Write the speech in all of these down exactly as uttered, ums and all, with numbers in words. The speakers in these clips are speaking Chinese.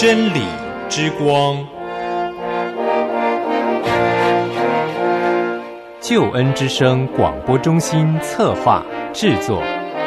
真理之光， 救恩之声广播中心策划制作。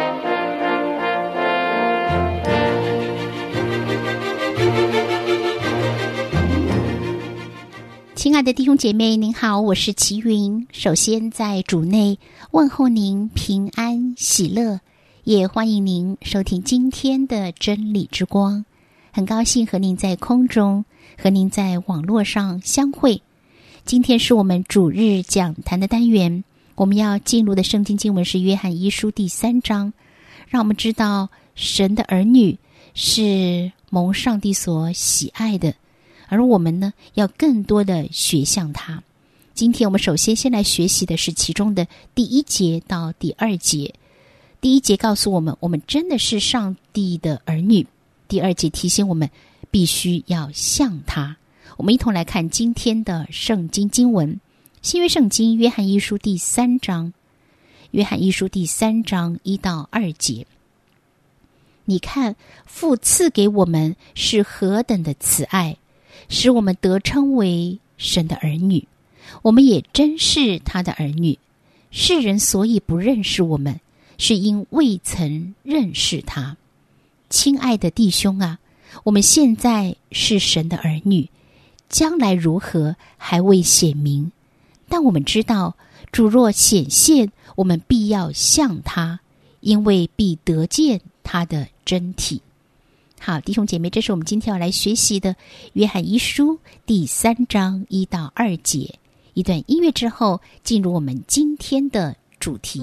亲爱的弟兄姐妹，您好，我是齐云。首先在主内问候您平安喜乐，也欢迎您收听今天的真理之光。很高兴和您在空中，和您在网络上相会。今天是我们主日讲坛的单元，我们要进入的圣经经文是约翰一书第三章，让我们知道神的儿女是蒙上帝所喜爱的，而我们呢，要更多的学像他。今天我们首先先来学习的是其中的第一节到第二节。第一节告诉我们，我们真的是上帝的儿女。第二节提醒我们，必须要像他。我们一同来看今天的圣经经文，新约圣经约翰一书第三章，约翰一书第三章一到二节。你看，父赐给我们是何等的慈爱，使我们得称为神的儿女，我们也真是他的儿女。世人所以不认识我们，是因未曾认识他。亲爱的弟兄啊，我们现在是神的儿女，将来如何还未显明，但我们知道，主若显现，我们必要像他，因为必得见他的真体。好，弟兄姐妹，这是我们今天要来学习的约翰一书第三章一到二节。一段音乐之后，进入我们今天的主题。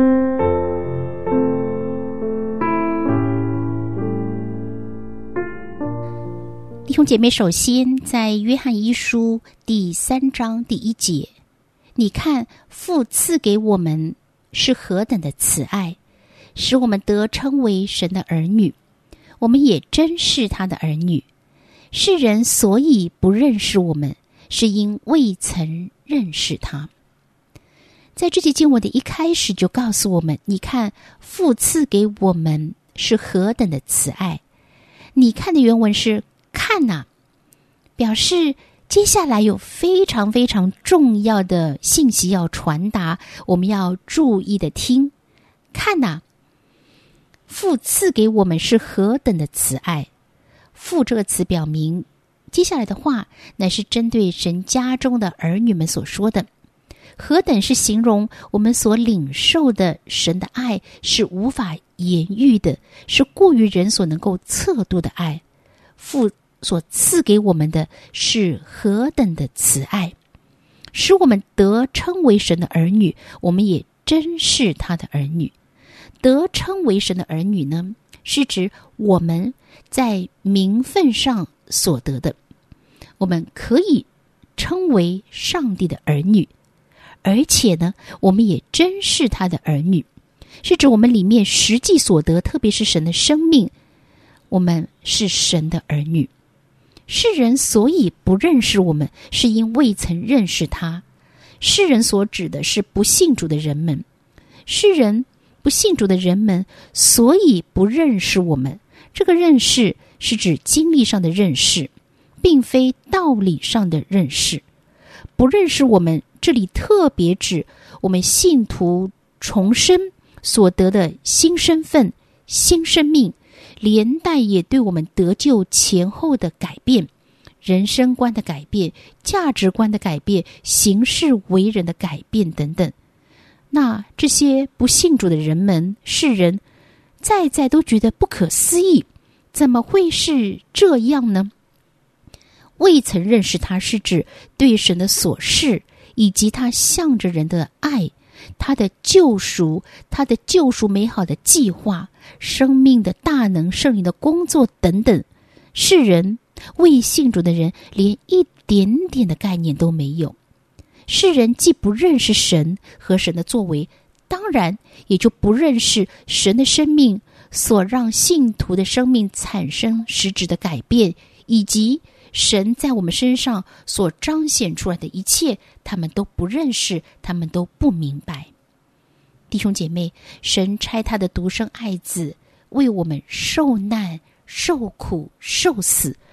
弟兄姐妹，首先在约翰一书第三章第一节，你看，父赐给我们是何等的慈爱，使我们得称为神的儿女，我们也真是他的儿女。世人所以不认识我们，是因未曾认识他。在这节经文的一开始就告诉我们，你看，父赐给我们是何等的慈爱。你看的原文是看呐、啊，表示接下来有非常非常重要的信息要传达，我们要注意的听。看呐、啊，父赐给我们是何等的慈爱。父这个词表明，接下来的话乃是针对神家中的儿女们所说的。何等是形容我们所领受的神的爱是无法言喻的，是过于人所能够测度的爱。父所赐给我们的是何等的慈爱，使我们得称为神的儿女，我们也真是他的儿女。得称为神的儿女呢，是指我们在名分上所得的，我们可以称为上帝的儿女，而且呢，我们也真是他的儿女，是指我们里面实际所得，特别是神的生命，我们是神的儿女。世人所以不认识我们，是因未曾认识他。世人所指的是不信主的人们，世人不信主的人们所以不认识我们。这个认识是指经历上的认识，并非道理上的认识。不认识我们，这里特别指我们信徒重生所得的新身份、新生命，连带也对我们得救前后的改变，人生观的改变，价值观的改变，行事为人的改变等等。那这些不信主的人们，世人再再都觉得不可思议，怎么会是这样呢？未曾认识他，是指对神的所示，以及他向着人的爱，他的救赎，他的救赎美好的计划，生命的大能，圣灵的工作等等。世人未信主的人连一点点的概念都没有。世人既不认识神和神的作为，当然也就不认识神的生命所让信徒的生命产生实质的改变，以及神在我们身上所彰显出来的一切，他们都不认识，他们都不明白。弟兄姐妹，神差他的独生爱子为我们受难、受苦、受死，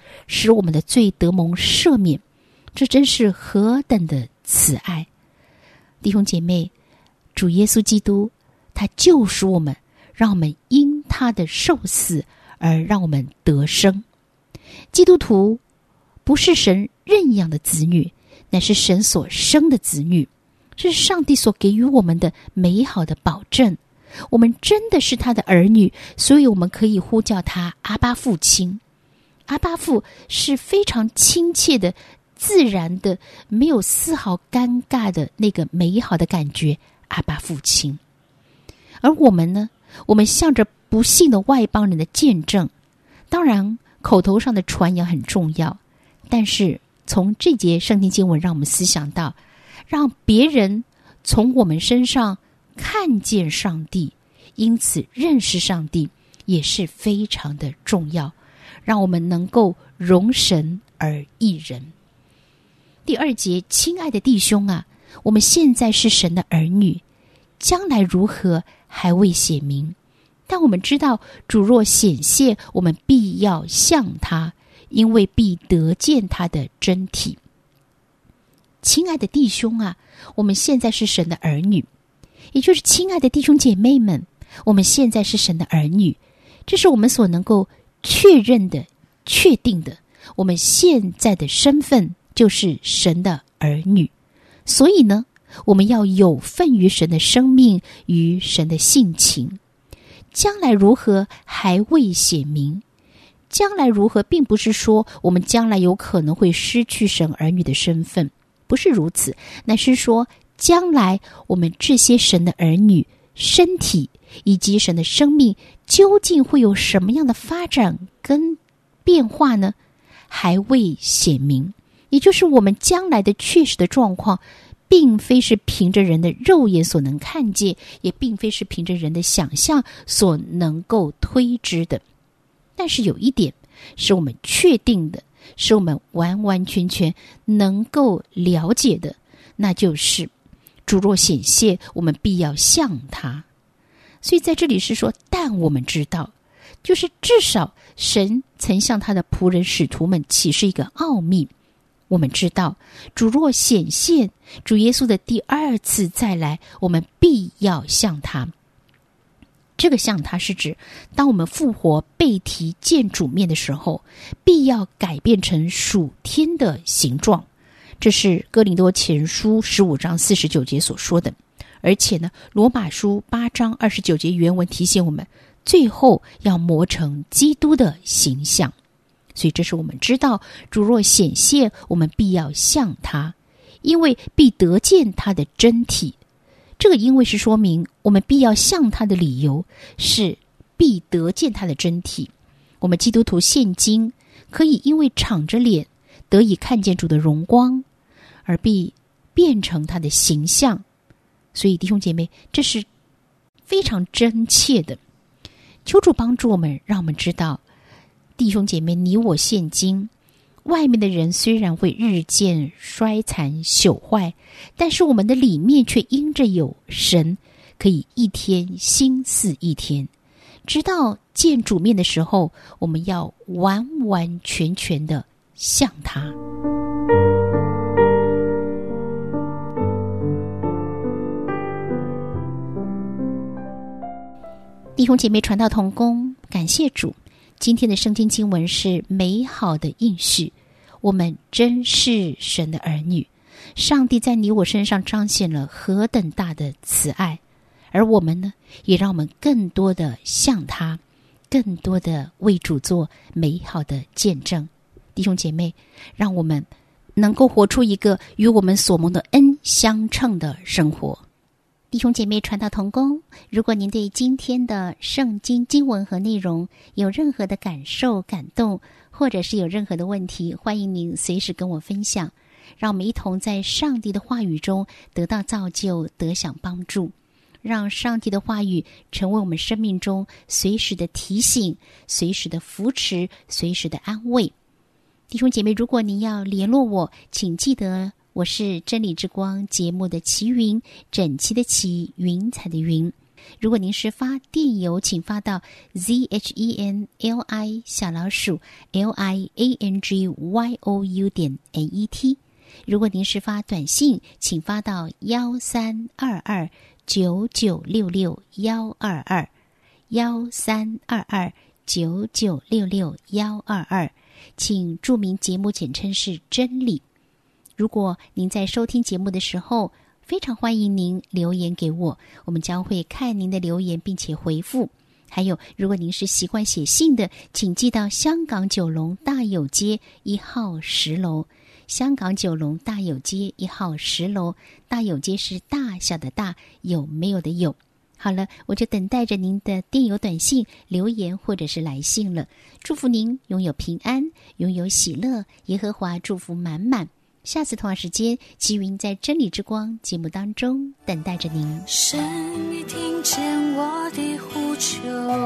使我们的罪得蒙赦免，这真是何等的慈爱！弟兄姐妹，主耶稣基督他救赎我们，让我们因他的受死而让我们得生。基督徒不是神认养的子女，乃是神所生的子女，这是上帝所给予我们的美好的保证。我们真的是他的儿女，所以我们可以呼叫他阿爸父亲。阿爸父是非常亲切的、自然的，没有丝毫尴尬的那个美好的感觉，阿爸父亲。而我们呢，我们向着不信的外邦人的见证，当然口头上的传扬很重要，但是从这节圣经经文让我们思想到，让别人从我们身上看见上帝，因此认识上帝也是非常的重要，让我们能够荣神而益人。第二节，亲爱的弟兄啊，我们现在是神的儿女，将来如何还未显明，但我们知道主若显现，我们必要像他，因为必得见他的真体。亲爱的弟兄啊，我们现在是神的儿女，也就是亲爱的弟兄姐妹们，我们现在是神的儿女，这是我们所能够确认的、确定的。我们现在的身份就是神的儿女，所以呢，我们要有份于神的生命与神的性情。将来如何还未显明，将来如何并不是说我们将来有可能会失去神儿女的身份，不是如此，乃是说将来我们这些神的儿女身体以及神的生命究竟会有什么样的发展跟变化呢？还未显明，也就是我们将来的确实的状况并非是凭着人的肉眼所能看见，也并非是凭着人的想象所能够推知的。但是有一点是我们确定的，是我们完完全全能够了解的，那就是主若显现，我们必要像他。所以在这里是说，但我们知道，就是至少神曾向他的仆人使徒们启示一个奥秘。我们知道主若显现，主耶稣的第二次再来，我们必要像他。这个像他是指当我们复活被提见主面的时候，必要改变成属天的形状。这是哥林多前书十五章四十九节所说的。而且呢，罗马书八章二十九节原文提醒我们，最后要磨成基督的形象。所以这是我们知道主若显现，我们必要像他，因为必得见他的真体。这个因为是说明我们必要像他的理由是必得见他的真体。我们基督徒现今可以因为敞着脸得以看见主的荣光，而必变成他的形象。所以弟兄姐妹，这是非常真切的。求主帮助我们，让我们知道弟兄姐妹，你我现今外面的人虽然会日渐衰残朽坏，但是我们的里面却因着有神，可以一天新似一天。直到见主面的时候，我们要完完全全的像他。弟兄姐妹，传道同工，感谢主。今天的圣经经文是美好的应许，我们真是神的儿女，上帝在你我身上彰显了何等大的慈爱，而我们呢，也让我们更多的像他，更多的为主做美好的见证。弟兄姐妹，让我们能够活出一个与我们所蒙的恩相称的生活。弟兄姐妹，传道同工，如果您对今天的圣经经文和内容有任何的感受、感动，或者是有任何的问题，欢迎您随时跟我分享，让我们一同在上帝的话语中得到造就，得享帮助，让上帝的话语成为我们生命中随时的提醒、随时的扶持、随时的安慰。弟兄姐妹，如果您要联络我，请记得我是真理之光节目的齐云，整齐的齐，云彩的云。 如果您是发电邮，请发到 z h e n l i 小老鼠 l i a n g y o u 点 n e t。如果您是发短信，请发到幺三二二九九六六幺二二幺三二二九九六六幺二二，请注明节目简称是真理。如果您在收听节目的时候，非常欢迎您留言给我，我们将会看您的留言并且回复。还有，如果您是习惯写信的，请寄到香港九龙大有街一号十楼。香港九龙大有街一号十楼，大有街是大小的大，有没有的有。好了，我就等待着您的电邮、短信、留言或者是来信了。祝福您拥有平安，拥有喜乐，耶和华祝福满满。下次同样时间，齐云在真理之光节目当中等待着您。 神，你听见我的呼求，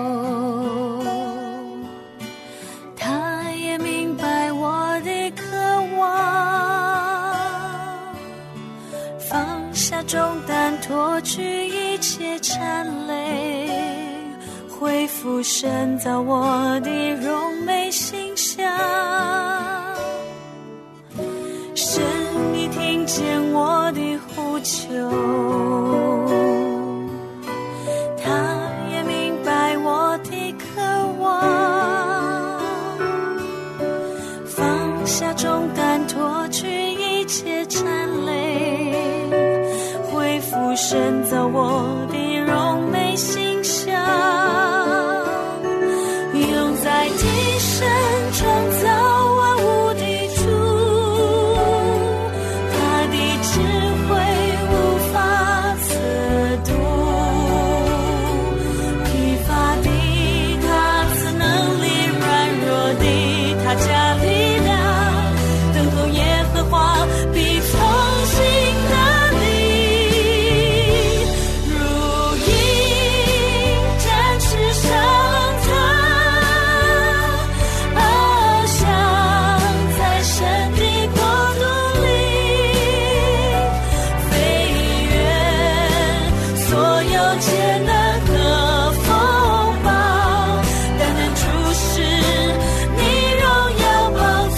他也明白我的渴望，放下重担，脱去一切缠累，恢复神造我的荣美形象。神，你听见我的呼求，他也明白我的渴望，放下重担，脱去一切缠累，恢复神造我的荣美形象。用在地神创造万物的主，智慧无法测度，疲乏的他赐能力，软弱的他加力量，等候耶和华必重新得力，如鹰展翅上腾，翱翔在神的国度里，艰难和风暴，但能注视你荣耀宝座，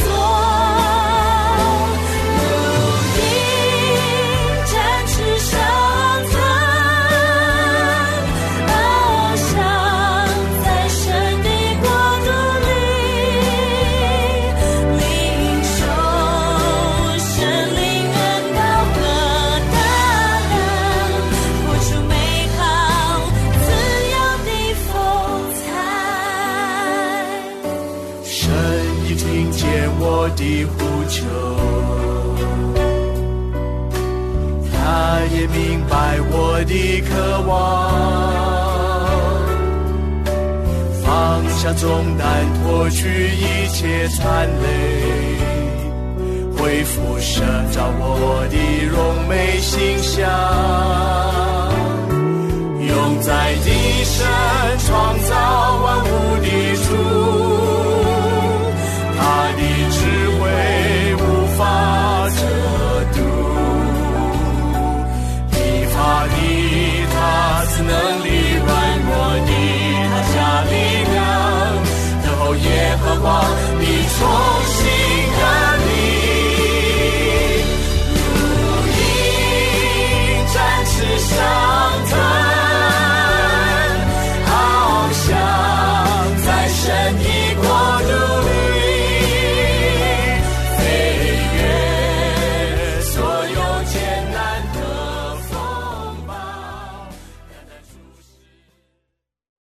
如鹰展翅上腾，翱翔在神的国度里，领受神灵恩膏和大能，活出美好自由的风采。 神已听见我的呼求，他也明白我的渴望，放下重担，脱去一切缠累，恢复神造我的荣美形象，用在地上